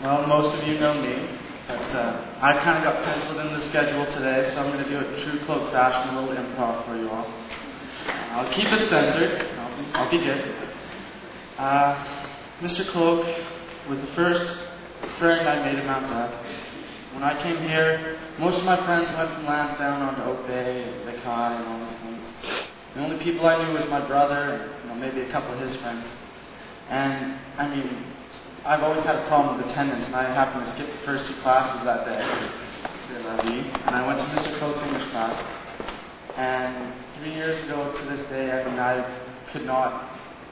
Well, most of you know me, but I kind of got penciled in the schedule today, so I'm going to do it true Cloak fashion, a little improv for you all. I'll keep it censored. I'll be good. Mr. Cloak was the first friend I made at Mount Dub. When I came here, most of my friends went from Lansdowne on to Oak Bay and Lake High and all these things. The only people I knew was my brother and maybe a couple of his friends. And, I mean, I've always had a problem with attendance, and I happened to skip the first two classes that day. And I went to Mr. Cloak's English class. And 3 years ago to this day, I mean, I could not...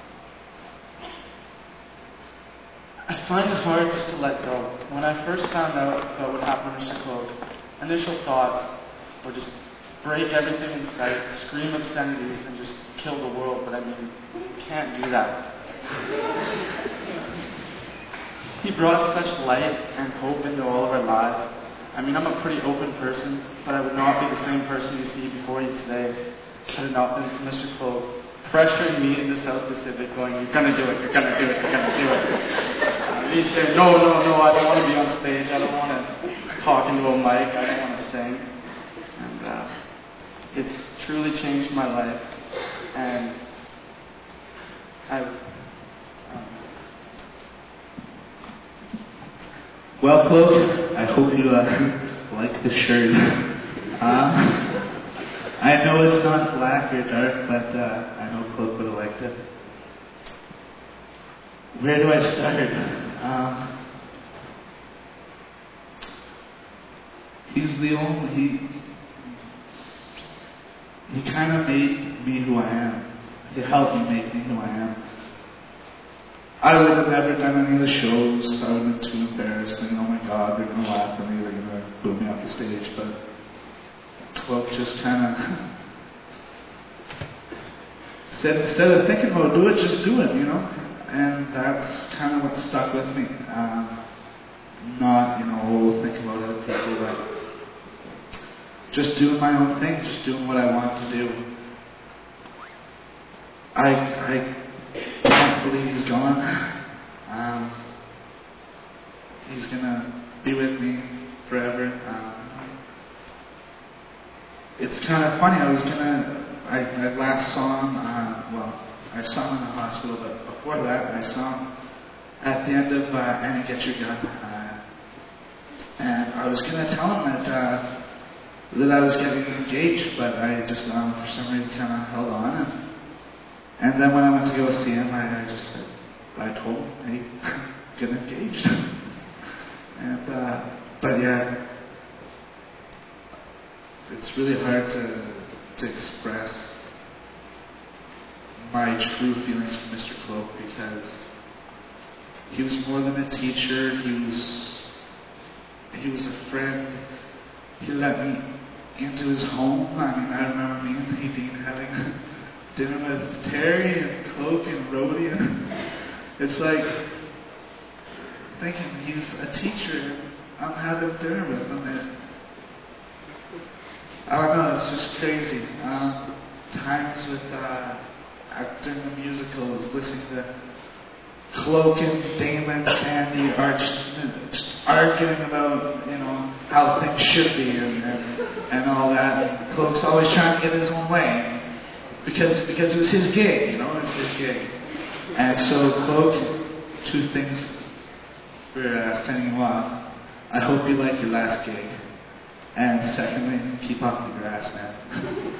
I find it hard just to let go. When I first found out about what happened to Mr. Cloak, initial thoughts were just break everything in sight, scream obscenities, and just kill the world. But I mean, you can't do that. He brought such light and hope into all of our lives. I mean, I'm a pretty open person, but I would not be the same person you see before you today had it not been for Mr. Cloak pressuring me in the South Pacific, going, "You're gonna do it, you're gonna do it, you're gonna do it." He said, no, I don't want to be on stage, I don't want to talk into a mic, I don't want to sing. And it's truly changed my life. And Well, Cloak, I hope you like the shirt. I know it's not black or dark, but I know Cloak would have liked it. Where do I start? He's the only... He kind of made me who I am. He helped me make me who I am. I would have never done any of the shows. I would have been too embarrassed. Thinking, oh my God, they're going to laugh at me. They're going to boo me off the stage. But Cloak just kind of said, instead of thinking about do it, just do it, you know. And that's kind of what stuck with me. Not, think about other people, but just doing my own thing, just doing what I want to do. I can't believe he's gone. He's gonna be with me forever. It's kind of funny. I last saw him. I saw him in the hospital, but before that, I saw him at the end of Annie Get Your Gun, and I was gonna tell him that I was getting engaged, but I just for some reason kind of held on. And then when I went to go see him, I just said, I told him, hey, get engaged. And, but yeah, it's really hard to express my true feelings for Mr. Cloak, because he was more than a teacher, he was a friend. He let me into his home. I mean, I remember me and Nadine having dinner with Terry and Cloak and Rhodey. It's like thinking he's a teacher and I'm having dinner with him. And I don't know, it's just crazy. Times with acting in musicals, listening to Cloak and Damon and Sandy are just arguing about, how things should be and all that. And Cloak's always trying to get his own way. Because it was his gig, it's his gig. And so, Cloak, two things for sending you off. I hope you like your last gig. And secondly, keep off the grass, man.